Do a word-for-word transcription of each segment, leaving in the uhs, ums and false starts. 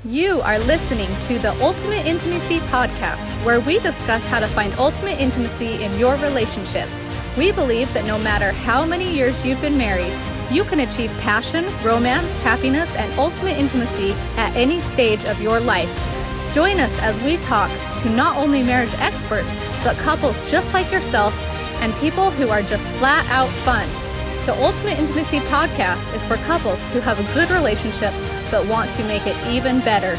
You are listening to the Ultimate Intimacy Podcast, where we discuss how to find ultimate intimacy in your relationship. We believe that no matter how many years you've been married, you can achieve passion, romance, happiness, and ultimate intimacy at any stage of your life. Join us as we talk to not only marriage experts, but couples just like yourself and people who are just flat out fun. The Ultimate Intimacy Podcast is for couples who have a good relationship but want to make it even better.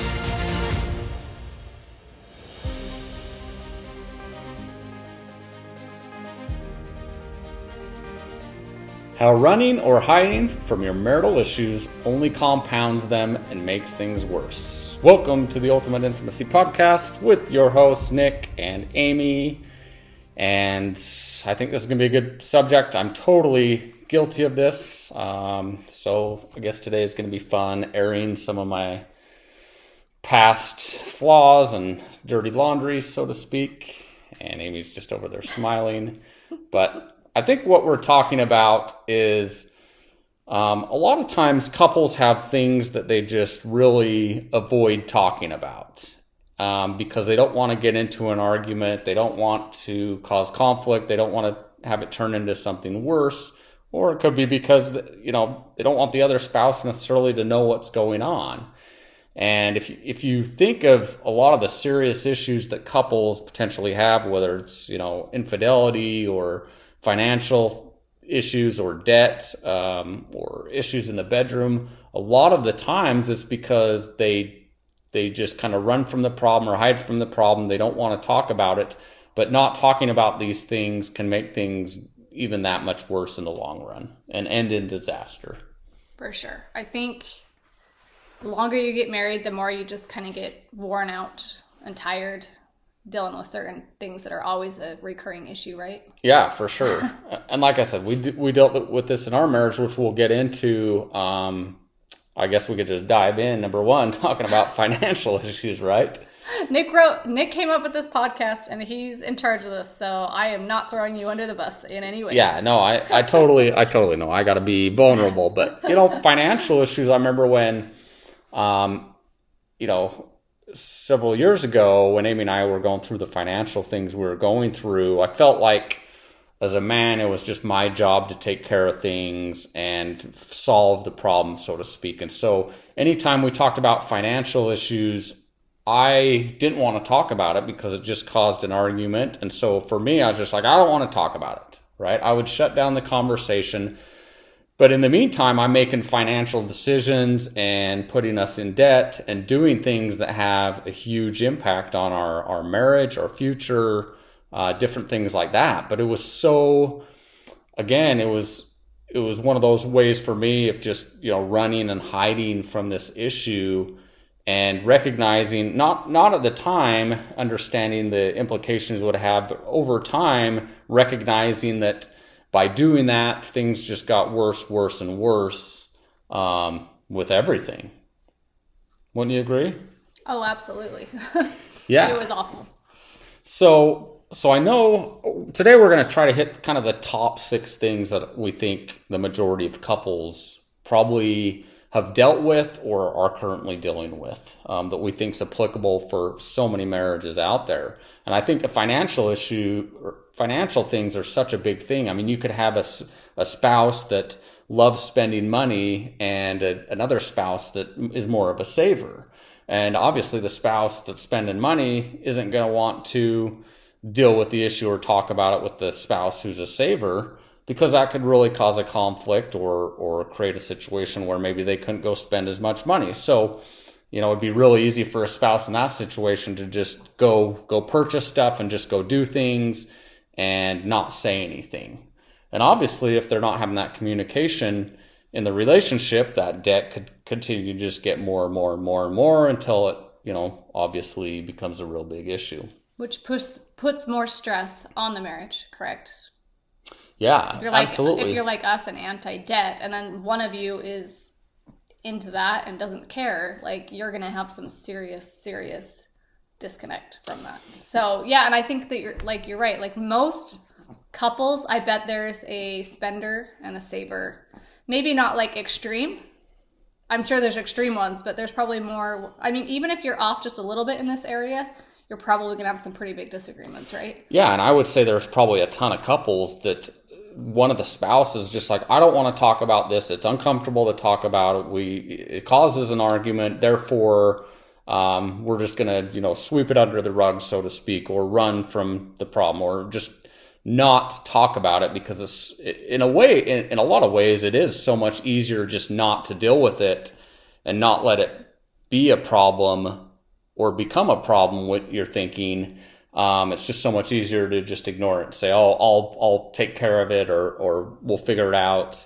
How running or hiding from your marital issues only compounds them and makes things worse. Welcome to the Ultimate Intimacy Podcast with your hosts, Nick and Amy. And I think this is going to be a good subject. I'm totally guilty of this. Um, so I guess today is going to be fun, airing some of my past flaws and dirty laundry, so to speak. And Amy's just over there smiling. But I think what we're talking about is um, a lot of times couples have things that they just really avoid talking about um, because they don't want to get into an argument. They don't want to cause conflict. They don't want to have it turn into something worse. Or it could be because, you know, they don't want the other spouse necessarily to know what's going on. And if you, if you think of a lot of the serious issues that couples potentially have, whether it's, you know, infidelity or financial issues or debt um, or issues in the bedroom, a lot of the times it's because they they just kind of run from the problem or hide from the problem. They don't want to talk about it, but not talking about these things can make things even that much worse in the long run and end in disaster. For sure. I think the longer you get married, the more you just kind of get worn out and tired dealing with certain things that are always a recurring issue, right? Yeah, for sure. And like I said, we d- we dealt with this in our marriage, which we'll get into. Um, I guess we could just dive in. Number one, talking about financial issues, right? Nick wrote. Nick came up with this podcast, and he's in charge of this. So I am not throwing you under the bus in any way. Yeah, no, I, I totally, I totally know. I got to be vulnerable, but you know, financial issues. I remember when, um, you know. several years ago when Amy and I were going through the financial things we were going through, I felt like as a man, it was just my job to take care of things and solve the problem, so to speak. And so anytime we talked about financial issues, I didn't want to talk about it because it just caused an argument. And so for me, I was just like, I don't want to talk about it, right? I would shut down the conversation. But in the meantime, I'm making financial decisions and putting us in debt and doing things that have a huge impact on our, our marriage, our future, uh, different things like that. But it was so, again, it was it was one of those ways for me of just, you know, running and hiding from this issue and recognizing, not, not at the time, understanding the implications it would have, but over time, recognizing that by doing that, things just got worse, worse, and worse um, with everything. Wouldn't you agree? Oh, absolutely. Yeah. It was awful. So, so I know today we're going to try to hit kind of the top six things that we think the majority of couples probably have dealt with or are currently dealing with um, that we think is applicable for so many marriages out there. And I think a financial issue, financial things are such a big thing. I mean, you could have a, a spouse that loves spending money and a, another spouse that is more of a saver. And obviously the spouse that's spending money isn't going to want to deal with the issue or talk about it with the spouse who's a saver, because that could really cause a conflict or or create a situation where maybe they couldn't go spend as much money. So, you know, it'd be really easy for a spouse in that situation to just go go purchase stuff and just go do things and not say anything. And obviously, if they're not having that communication in the relationship, that debt could continue to just get more and more and more and more until it, you know, obviously becomes a real big issue. Which puts puts more stress on the marriage, correct? Yeah, if you're like, absolutely. If you're like us and anti-debt, and then one of you is into that and doesn't care, like you're going to have some serious, serious disconnect from that. So yeah, and I think that you're like, you're right. Like most couples, I bet there's a spender and a saver. Maybe not like extreme, I'm sure there's extreme ones, but there's probably more. I mean, even if you're off just a little bit in this area, you're probably going to have some pretty big disagreements, right? Yeah, and I would say there's probably a ton of couples that one of the spouses just like, I don't want to talk about this. It's uncomfortable to talk about it. We, it causes an argument. Therefore, um, we're just going to, you know, sweep it under the rug, so to speak, or run from the problem, or just not talk about it, because it's, in a way, in, in a lot of ways, it is so much easier just not to deal with it and not let it be a problem or become a problem with your thinking. Um, it's just so much easier to just ignore it and say, oh, I'll, I'll take care of it, or, or we'll figure it out.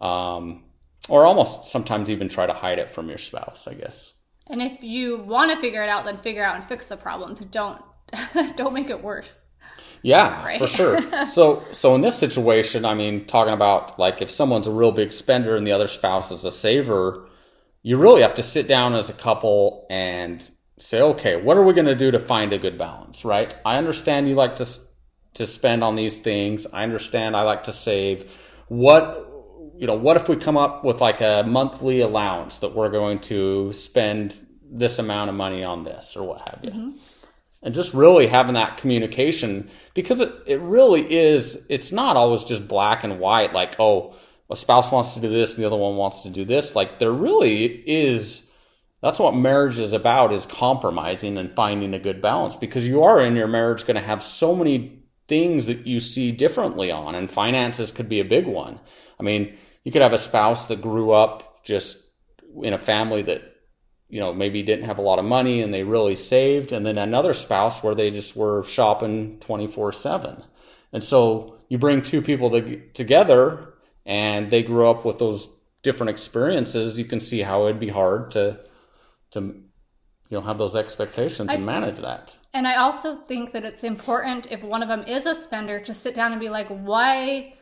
Um, or almost sometimes even try to hide it from your spouse, I guess. And if you want to figure it out, then figure out and fix the problem. Don't, don't make it worse. Yeah, right? For sure. So, so in this situation, I mean, talking about like if someone's a real big spender and the other spouse is a saver, you really have to sit down as a couple and say, okay, what are we going to do to find a good balance, right? I understand you like to to spend on these things. I understand I like to save. What, you know, what if we come up with like a monthly allowance that we're going to spend this amount of money on this, or what have you? Mm-hmm. And just really having that communication, because it, it really is, it's not always just black and white, like, oh, a spouse wants to do this and the other one wants to do this. Like, there really is, that's what marriage is about, is compromising and finding a good balance, because you are in your marriage going to have so many things that you see differently on, and finances could be a big one. I mean, you could have a spouse that grew up just in a family that, you know, maybe didn't have a lot of money and they really saved, and then another spouse where they just were shopping twenty-four seven. And so you bring two people together and they grew up with those different experiences, you can see how it'd be hard to, to you know, have those expectations and I, manage that. And I also think that it's important, if one of them is a spender, to sit down and be like, why...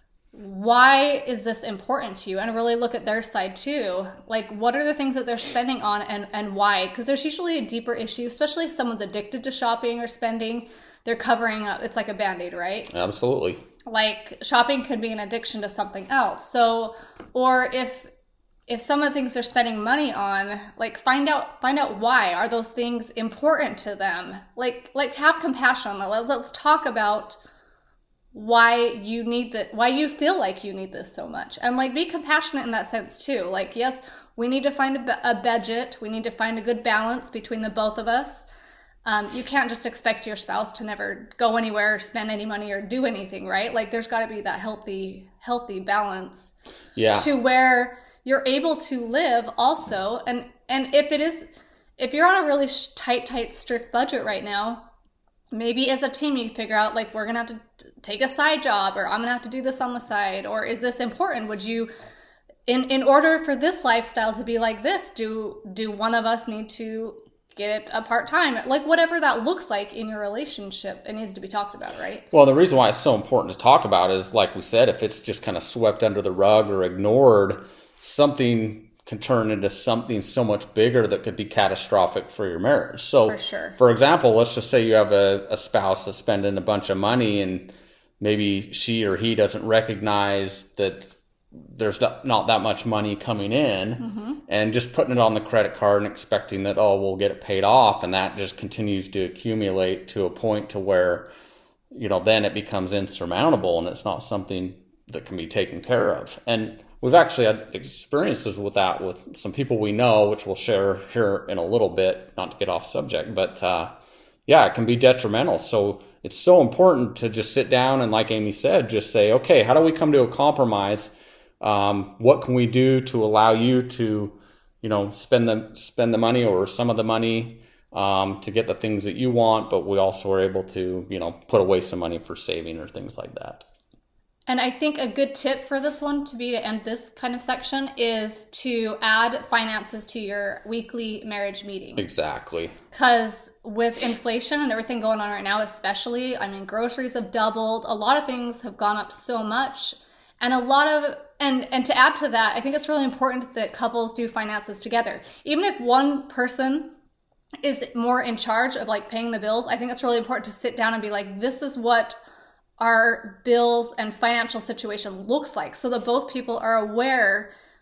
why is this important to you? And really look at their side too. Like, what are the things that they're spending on, and, and why? Because there's usually a deeper issue, especially if someone's addicted to shopping or spending. They're covering up. It's like a Band-Aid, right? Absolutely. Like, shopping could be an addiction to something else. So, or if if some of the things they're spending money on, like, find out find out why. Are those things important to them? Like, like have compassion on that. Let's talk about why you need that, why you feel like you need this so much, and like be compassionate in that sense too. Like, yes, we need to find a, a budget, we need to find a good balance between the both of us. Um, you can't just expect your spouse to never go anywhere or spend any money or do anything, right? Like, there's got to be that healthy healthy balance, yeah, to where you're able to live also. And and if it is, if you're on a really tight tight strict budget right now, maybe as a team you figure out, like, we're going to have to take a side job, or I'm going to have to do this on the side, or is this important? Would you, in, in order for this lifestyle to be like this, do, do one of us need to get it a part-time? Like, whatever that looks like in your relationship, it needs to be talked about, right? Well, the reason why it's so important to talk about is, like we said, if it's just kind of swept under the rug or ignored, something can turn into something so much bigger that could be catastrophic for your marriage. So, for sure. For example, let's just say you have a, a spouse that's spending a bunch of money, and maybe she or he doesn't recognize that there's not, not that much money coming in, mm-hmm. and just putting it on the credit card and expecting that, oh, we'll get it paid off. And that just continues to accumulate to a point to where, you know, then it becomes insurmountable, and it's not something that can be taken care of. And we've actually had experiences with that with some people we know, which we'll share here in a little bit, not to get off subject, but uh, yeah, it can be detrimental. So it's so important to just sit down and, like Amy said, just say, okay, how do we come to a compromise? Um, what can we do to allow you to, you know, spend the, spend the money or some of the money um, to get the things that you want, but we also are able to, you know, put away some money for saving or things like that. And I think a good tip for this one to be to end this kind of section is to add finances to your weekly marriage meeting. Exactly. Because with inflation and everything going on right now, especially, I mean, groceries have doubled. A lot of things have gone up so much. And a lot of, and, and to add to that, I think it's really important that couples do finances together. Even if one person is more in charge of, like, paying the bills, I think it's really important to sit down and be like, this is what our bills and financial situation looks like, so that both people are aware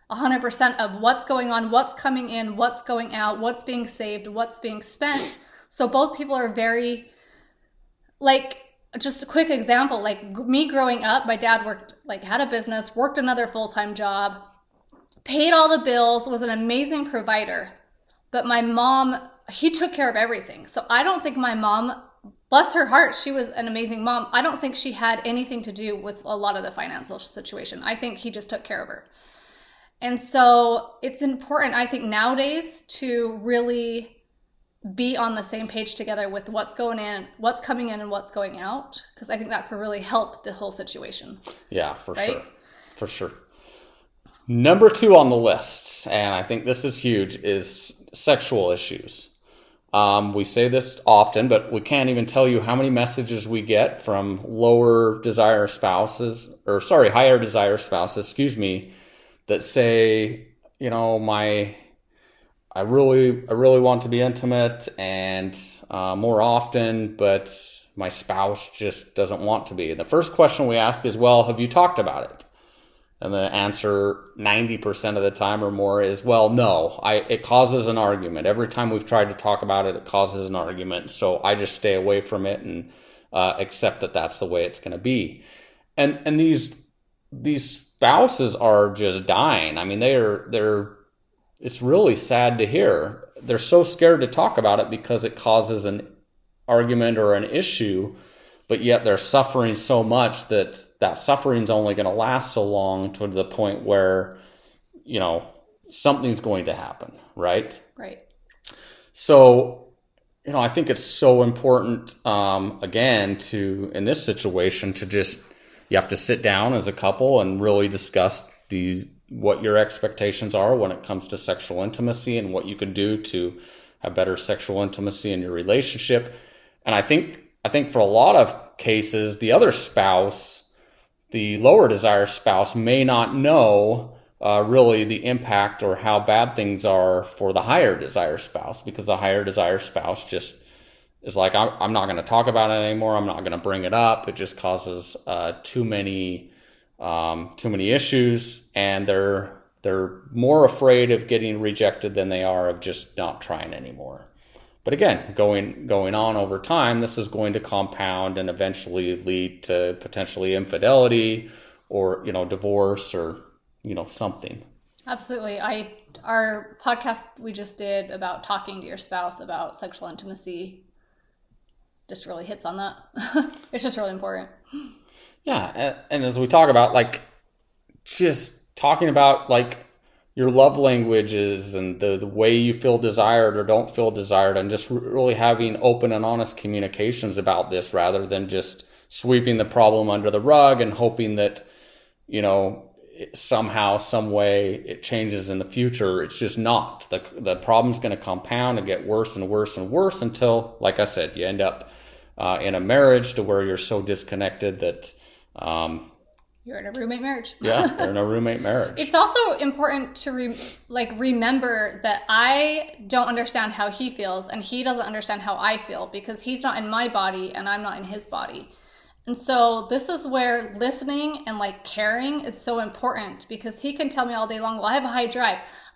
one hundred percent of what's going on, what's coming in, what's going out, what's being saved, what's being spent. So both people are very, like, just a quick example, like me growing up, my dad worked, like had a business, worked another full-time job, paid all the bills, was an amazing provider. But my mom, he took care of everything. So I don't think my mom, bless her heart, she was an amazing mom. I don't think she had anything to do with a lot of the financial situation. I think he just took care of her. And so it's important, I think, nowadays to really be on the same page together with what's going in, what's coming in and what's going out. Because I think that could really help the whole situation. Yeah, for right? sure. For sure. Number two on the list, and I think this is huge, is sexual issues. Um, we say this often, but we can't even tell you how many messages we get from lower desire spouses, or sorry, higher desire spouses, excuse me, that say, you know, my, I really, I really want to be intimate and uh, more often, but my spouse just doesn't want to be. And the first question we ask is, well, have you talked about it? And the answer ninety percent of the time or more is, well, no, I, it causes an argument. Every time we've tried to talk about it, it causes an argument. So I just stay away from it and uh, accept that that's the way it's going to be. And, and these, these spouses are just dying. I mean, they're, they're, it's really sad to hear. They're so scared to talk about it because it causes an argument or an issue. But yet they're suffering so much that that suffering's only going to last so long to the point where, you know, something's going to happen, right? Right. So, you know, I think it's so important, um, again, to, in this situation, to just, you have to sit down as a couple and really discuss these, what your expectations are when it comes to sexual intimacy and what you can do to have better sexual intimacy in your relationship. And I think I think for a lot of cases, the other spouse, the lower desire spouse, may not know uh, really the impact or how bad things are for the higher desire spouse, because the higher desire spouse just is like, I'm, I'm not going to talk about it anymore. I'm not going to bring it up. It just causes uh, too many um, too many issues, and they're they're more afraid of getting rejected than they are of just not trying anymore. But again, going going on over time, this is going to compound and eventually lead to potentially infidelity or, you know, divorce or, you know, something. Absolutely. I our podcast we just did about talking to your spouse about sexual intimacy just really hits on that. It's just really important. Yeah, and, and as we talk about, like, just talking about, like, your love languages and the, the way you feel desired or don't feel desired, and just really having open and honest communications about this rather than just sweeping the problem under the rug and hoping that, you know, it, somehow, some way it changes in the future. It's just not. The, the problem's going to compound and get worse and worse and worse until, like I said, you end up uh, in a marriage to where you're so disconnected that um, you're in a roommate marriage. Yeah, you're in a roommate marriage. It's also important to re- like remember that I don't understand how he feels and he doesn't understand how I feel, because he's not in my body and I'm not in his body. And so this is where listening and like caring is so important, because he can tell me all day long, well, I have a high drive.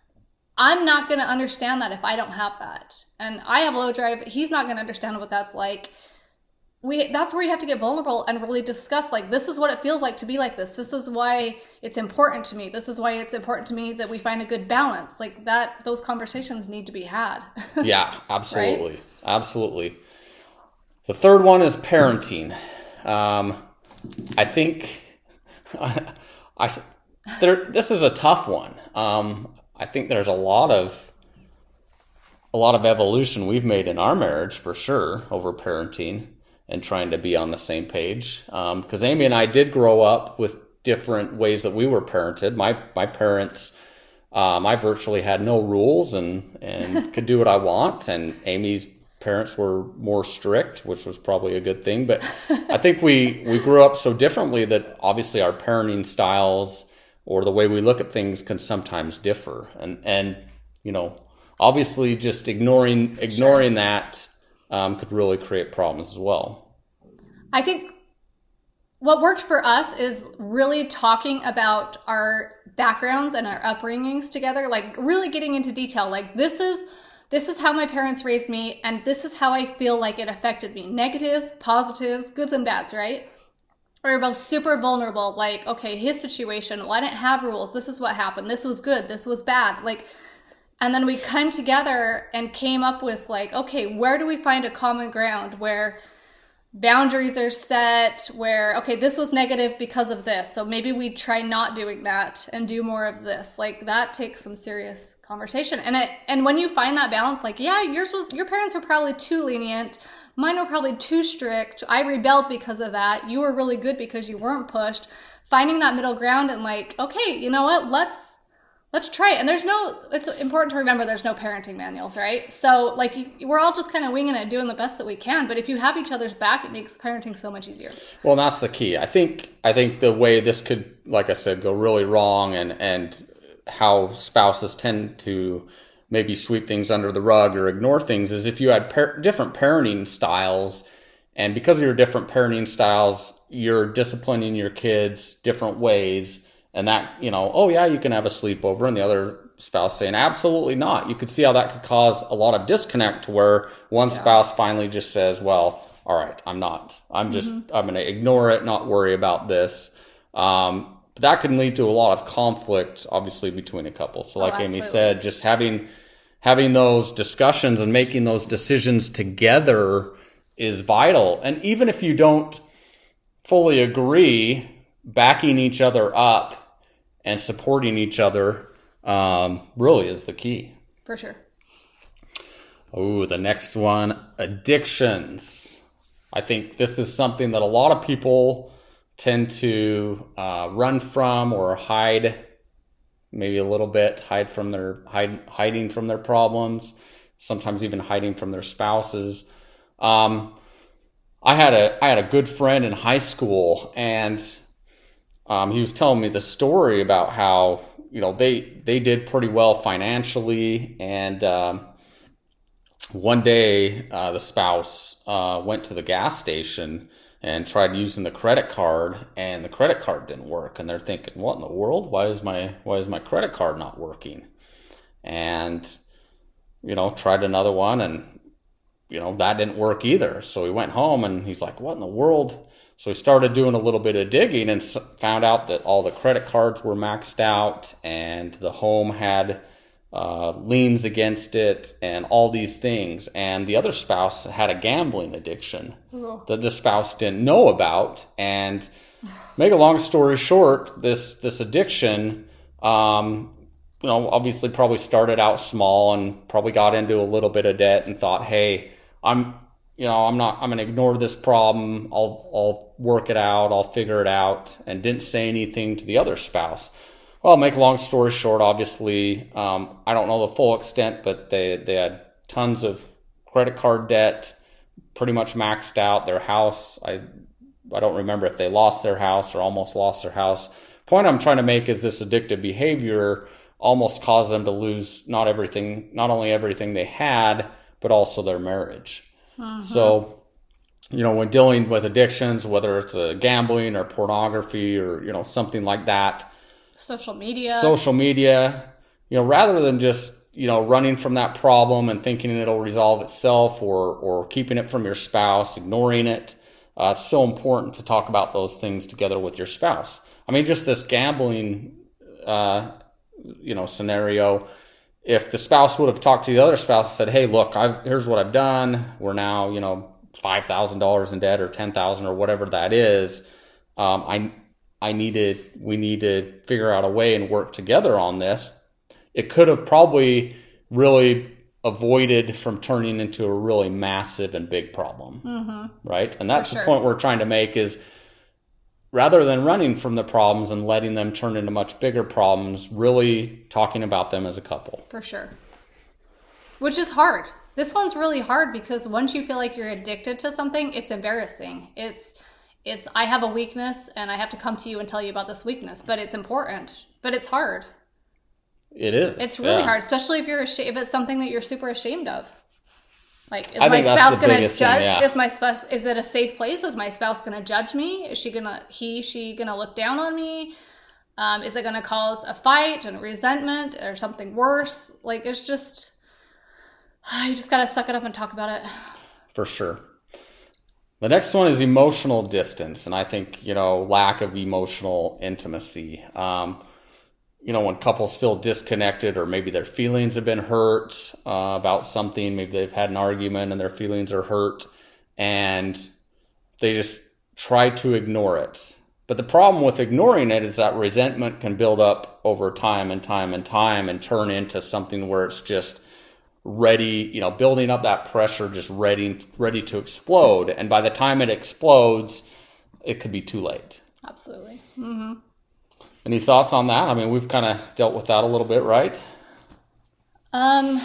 I'm not going to understand that if I don't have that. And I have low drive. He's not going to understand what that's like. We, that's where you have to get vulnerable and really discuss, like, this is what it feels like to be like this. This is why it's important to me. This is why it's important to me that we find a good balance. Like that, those conversations need to be had. Yeah, absolutely. Right? Absolutely. The third one is parenting. Um, I think I, I there, this is a tough one. Um, I think there's a lot of a lot of evolution we've made in our marriage for sure over parenting and trying to be on the same page. Because um, Amy and I did grow up with different ways that we were parented. My my parents, um, I virtually had no rules and, and could do what I want. And Amy's parents were more strict, which was probably a good thing. But I think we, we grew up so differently that obviously our parenting styles or the way we look at things can sometimes differ. And, and you know, obviously just ignoring ignoring sure. that Um, could really create problems as well. I think what worked for us is really talking about our backgrounds and our upbringings together, like really getting into detail. Like this is this is how my parents raised me, and this is how I feel like it affected me. Negatives, positives, goods and bads, right? We were both super vulnerable. Like, okay, his situation, well, I didn't have rules. This is what happened. This was good. This was bad. Like, and then we came together and came up with like, okay, where do we find a common ground where boundaries are set, where, okay, this was negative because of this, so maybe we try not doing that and do more of this. Like, that takes some serious conversation. And it, and when you find that balance, like, yeah, yours was, your parents were probably too lenient, mine were probably too strict, I rebelled because of that, you were really good because you weren't pushed. Finding that middle ground and like, okay, you know what, let's Let's try it. And there's no, it's important to remember there's no parenting manuals, right? So like you, we're all just kind of winging it, doing the best that we can. But if you have each other's back, it makes parenting so much easier. Well, and that's the key. I think, I think the way this could, like I said, go really wrong, and, and how spouses tend to maybe sweep things under the rug or ignore things, is if you had par- different parenting styles, and because of your different parenting styles, you're disciplining your kids different ways. And that, you know, oh yeah, you can have a sleepover, and the other spouse saying, absolutely not. You could see how that could cause a lot of disconnect, to where one yeah. spouse finally just says, well, all right, I'm not. I'm just, mm-hmm. I'm going to ignore it, not worry about this. Um, but that can lead to a lot of conflict, obviously, between a couple. So like oh, Amy said, just having, having those discussions and making those decisions together is vital. And even if you don't fully agree, backing each other up and supporting each other um, really is the key. For sure. Oh, the next one, addictions. I think this is something that a lot of people tend to uh, run from or hide, maybe a little bit, hide from their hide, hiding from their problems, sometimes even hiding from their spouses. Um, I had a I had a good friend in high school, and Um, he was telling me the story about how, you know, they, they did pretty well financially. And, um, one day, uh, the spouse, uh, went to the gas station and tried using the credit card, and the credit card didn't work. And they're thinking, what in the world? Why is my, why is my credit card not working? And, you know, tried another one, and, you know, that didn't work either. So he went home, and he's like, what in the world? So he started doing a little bit of digging and found out that all the credit cards were maxed out, and the home had uh, liens against it, and all these things. And the other spouse had a gambling addiction oh. that the spouse didn't know about. And make a long story short, this this addiction, um, you know, obviously probably started out small and probably got into a little bit of debt and thought, hey, I'm You know, I'm not, I'm going to ignore this problem. I'll, I'll work it out. I'll figure it out. And didn't say anything to the other spouse. Well, make a long story short, obviously, um, I don't know the full extent, but they, they had tons of credit card debt, pretty much maxed out. Their house, I, I don't remember if they lost their house or almost lost their house. Point I'm trying to make is this addictive behavior almost caused them to lose not everything, not only everything they had, but also their marriage. Uh-huh. So, you know, when dealing with addictions, whether it's a gambling or pornography or, you know, something like that. Social media. Social media, you know, rather than just, you know, running from that problem and thinking it'll resolve itself, or, or keeping it from your spouse, ignoring it. Uh, it's so important to talk about those things together with your spouse. I mean, just this gambling, uh, you know, scenario. If the spouse would have talked to the other spouse and said, hey, look, I've, here's what I've done. We're now, you know, five thousand dollars in debt, or ten thousand dollars, or whatever that is. Um, I, I needed, we need to figure out a way and work together on this. It could have probably really avoided from turning into a really massive and big problem. Mm-hmm. Right. And that's For the sure. point we're trying to make, is rather than running from the problems and letting them turn into much bigger problems, really talking about them as a couple. For sure. Which is hard. This one's really hard, because once you feel like you're addicted to something, it's embarrassing. It's, it's, I have a weakness and I have to come to you and tell you about this weakness, but it's important, but it's hard. It is. It's really yeah. hard, especially if you're ashamed, if it's something that you're super ashamed of. Like, is I my think that's spouse the going to biggest thing, judge? yeah. Is my spouse? Is it a safe place? Is my spouse going to judge me? Is she gonna he she going to look down on me? Um, is it going to cause a fight and resentment or something worse? Like, it's just you just got to suck it up and talk about it. For sure. The next one is emotional distance, and I think, you know, lack of emotional intimacy. Um, you know, when couples feel disconnected, or maybe their feelings have been hurt uh, about something, maybe they've had an argument and their feelings are hurt, and they just try to ignore it. But the problem with ignoring it is that resentment can build up over time and time and time and turn into something where it's just ready, you know, building up that pressure, just ready, ready to explode. And by the time it explodes, it could be too late. Absolutely. Mm-hmm. Any thoughts on that? I mean, we've kind of dealt with that a little bit, right? Um,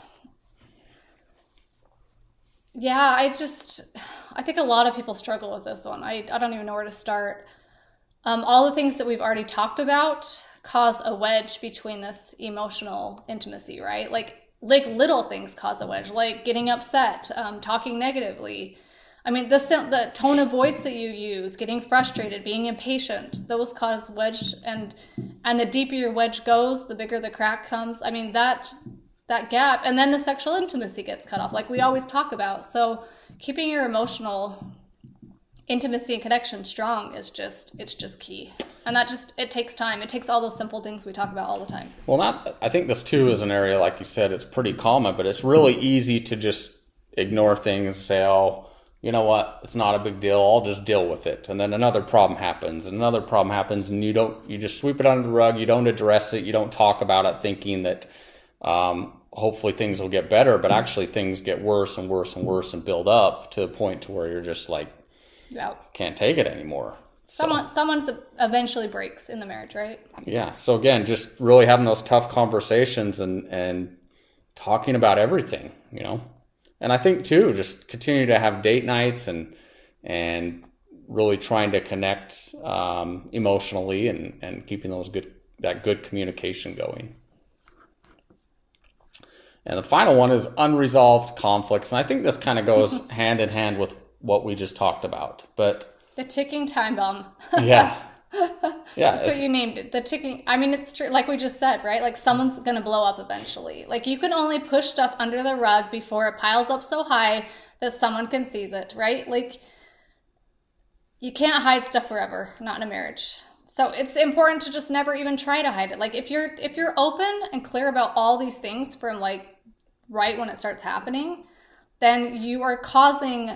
yeah, I just, I think a lot of people struggle with this one. I, I don't even know where to start. Um, all the things that we've already talked about cause a wedge between this emotional intimacy, right? Like, like little things cause a wedge, like getting upset, um, talking negatively. I mean, the the tone of voice that you use, getting frustrated, being impatient, those cause wedge, and and the deeper your wedge goes, the bigger the crack comes. I mean, that that gap, and then the sexual intimacy gets cut off, like we always talk about. So keeping your emotional intimacy and connection strong is just, it's just key. And that just, it takes time. It takes all those simple things we talk about all the time. Well, not, I think this too is an area, like you said, it's pretty common, but it's really easy to just ignore things and say, oh, you know what, it's not a big deal, I'll just deal with it. And then another problem happens, and another problem happens, and you don't, you just sweep it under the rug, you don't address it, you don't talk about it, thinking that um, hopefully things will get better, but actually things get worse and worse and worse and build up to a point to where you're just like, yeah, can't take it anymore. So, Someone, someone's eventually breaks in the marriage, right? Yeah. So again, just really having those tough conversations and, and talking about everything, you know. And I think too, just continue to have date nights and and really trying to connect um, emotionally and, and keeping those good that good communication going. And the final one is unresolved conflicts, and I think this kind of goes hand in hand with what we just talked about, but the ticking time bomb. yeah. Yeah. That's what you named it. The ticking. I mean, it's true. Like we just said, right? Like someone's going to blow up eventually. Like you can only push stuff under the rug before it piles up so high that someone can seize it, right? Like you can't hide stuff forever, not in a marriage. So it's important to just never even try to hide it. Like if you're, if you're open and clear about all these things from like right when it starts happening, then you are causing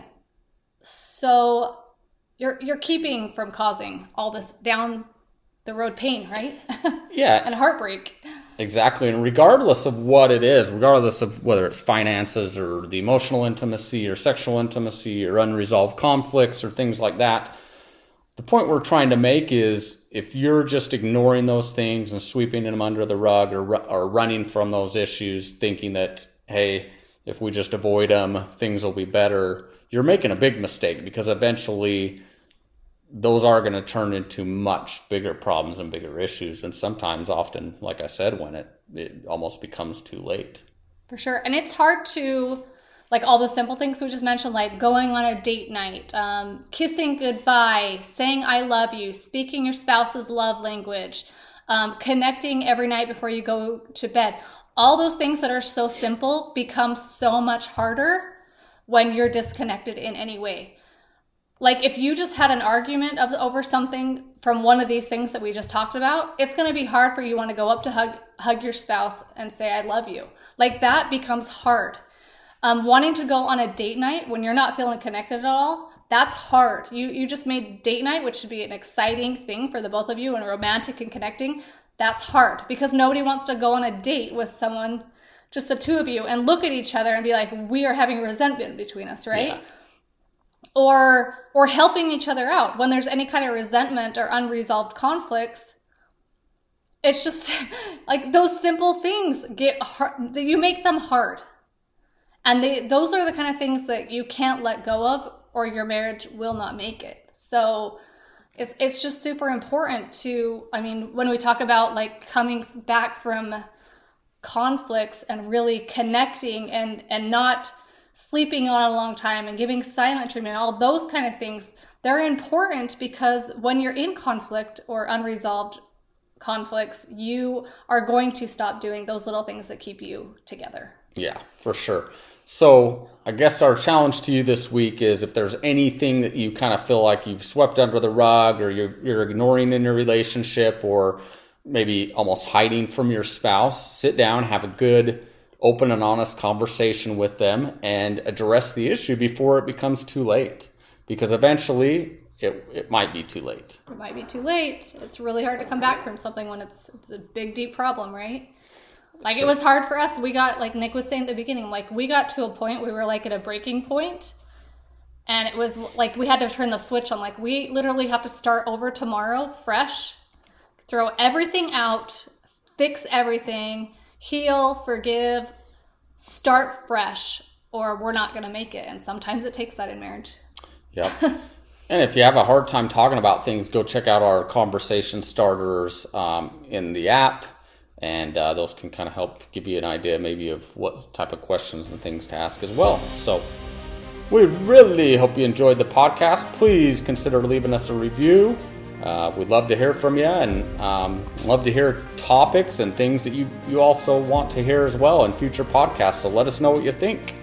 so You're you're keeping from causing all this down the road pain, right? Yeah. And heartbreak. Exactly. And regardless of what it is, regardless of whether it's finances or the emotional intimacy or sexual intimacy or unresolved conflicts or things like that, the point we're trying to make is if you're just ignoring those things and sweeping them under the rug or, or running from those issues, thinking that, hey, if we just avoid them, things will be better, you're making a big mistake, because eventually those are going to turn into much bigger problems and bigger issues. And sometimes, often, like I said, when it, it almost becomes too late. For sure. And it's hard to, like all the simple things we just mentioned, like going on a date night, um, kissing goodbye, saying I love you, speaking your spouse's love language, um, connecting every night before you go to bed. All those things that are so simple become so much harder when you're disconnected in any way. Like if you just had an argument of, over something from one of these things that we just talked about, it's going to be hard for you want to go up to hug hug your spouse and say, I love you. Like that becomes hard. Um, wanting to go on a date night when you're not feeling connected at all, that's hard. You you just made date night, which should be an exciting thing for the both of you and romantic and connecting. That's hard because nobody wants to go on a date with someone, just the two of you, and look at each other and be like, we are having resentment between us, right? Yeah. Or or helping each other out. When there's any kind of resentment or unresolved conflicts, it's just like those simple things get hard. You make them hard. And they, those are the kind of things that you can't let go of or your marriage will not make it. So it's it's just super important to, I mean, when we talk about like coming back from conflicts and really connecting and, and not sleeping on a long time and giving silent treatment, all those kind of things, they're important because when you're in conflict or unresolved conflicts, you are going to stop doing those little things that keep you together. Yeah, for sure. So I guess our challenge to you this week is if there's anything that you kind of feel like you've swept under the rug or you're, you're ignoring in your relationship or maybe almost hiding from your spouse, sit down, have a good, open and honest conversation with them and address the issue before it becomes too late. Because eventually it it might be too late. It might be too late. It's really hard to come back from something when it's it's a big, deep problem, right? Like sure. It was hard for us. We got, like Nick was saying at the beginning, like we got to a point, we were like at a breaking point, and it was like we had to turn the switch on. Like we literally have to start over tomorrow, fresh, throw everything out, fix everything, heal, forgive, start fresh, or we're not going to make it. And sometimes it takes that in marriage. Yep. And if you have a hard time talking about things, go check out our conversation starters um, in the app. And uh, those can kind of help give you an idea maybe of what type of questions and things to ask as well. So we really hope you enjoyed the podcast. Please consider leaving us a review. Uh, we'd love to hear from you and um, love to hear topics and things that you, you also want to hear as well in future podcasts. So let us know what you think.